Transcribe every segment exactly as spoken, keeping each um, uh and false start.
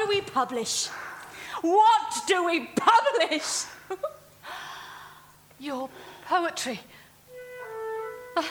we publish? What do we publish? Your poetry. Uh,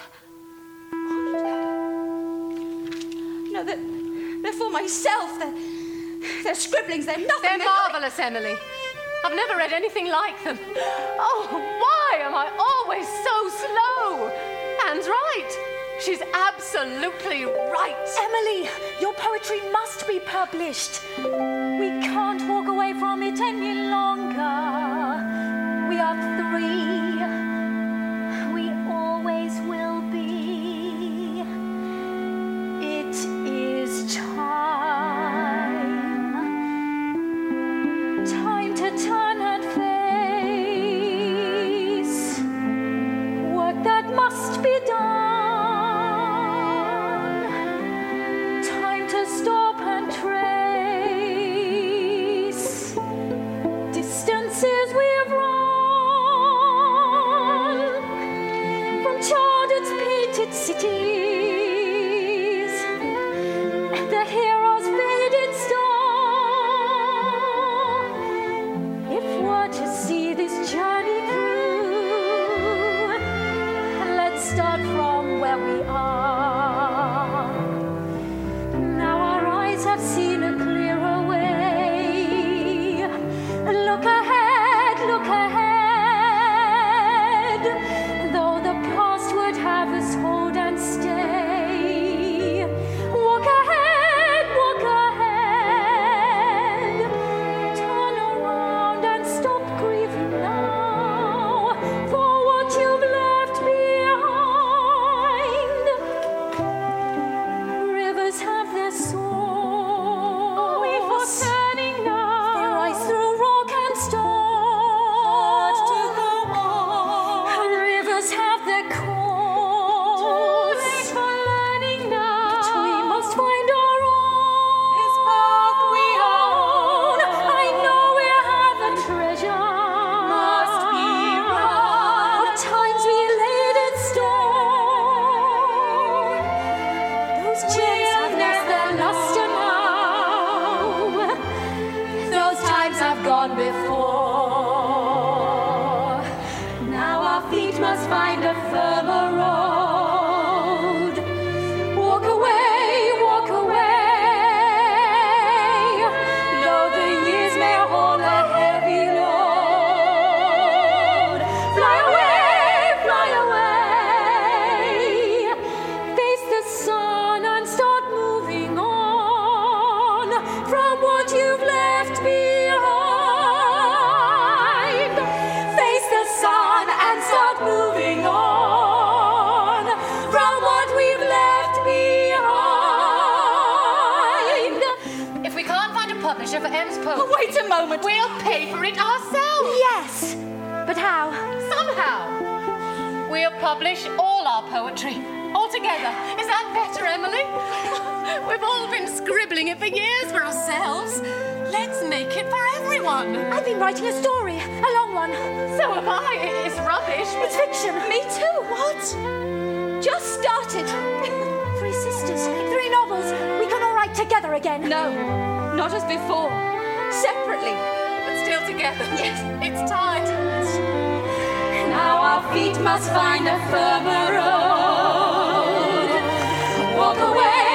no, they're, they're for myself. They're, they're scribblings. They're nothing. They're, they're marvellous, Emily. I've never read anything like them. Oh, why am I always so slow? Anne's right. She's absolutely right. Emily, your poetry must be published. We can't walk away from it any longer. We are three. We always will be. It is time. Time to turn and face work that must be done. Stop and trace distances we've run from charted, painted cities, the hero's faded star. If we're to see this journey through, let's start from where we are. Have seen a clearer way. Look ahead, look ahead. Though the past would have us hold and stay. Walk ahead, walk ahead. Turn around and stop grieving now for what you've left behind. Rivers have their soul. Turning now, they rise through rock and stone. To go on. And rivers have their course. Too late for learning now. But we must find our own. This path we own. I know we have a treasure. Must be run. Of times we laid in stone. Those gems have lost their luster now. Have gone before. Now our feet must find a firmer road. Walk away, walk away. Though the years may hold a heavy load. Fly away, fly away. Face the sun and start moving on from what you've left behind. Moving on from what we've left behind. If we can't find a publisher for Em's poetry, oh, wait a moment. We'll pay for it ourselves. Yes, but how? Somehow. We'll publish all our poetry, all together. Is that better, Emily? We've all been scribbling it for years for ourselves. Let's make it for everyone. I've been writing a story, a long one. So have I. It's rubbish. It's fiction. Me too. What? Just started. Three sisters, three novels. We can all write together again. No, not as before. Separately. But still together. Yes, it's time. Now our feet must find a firmer road. Walk away.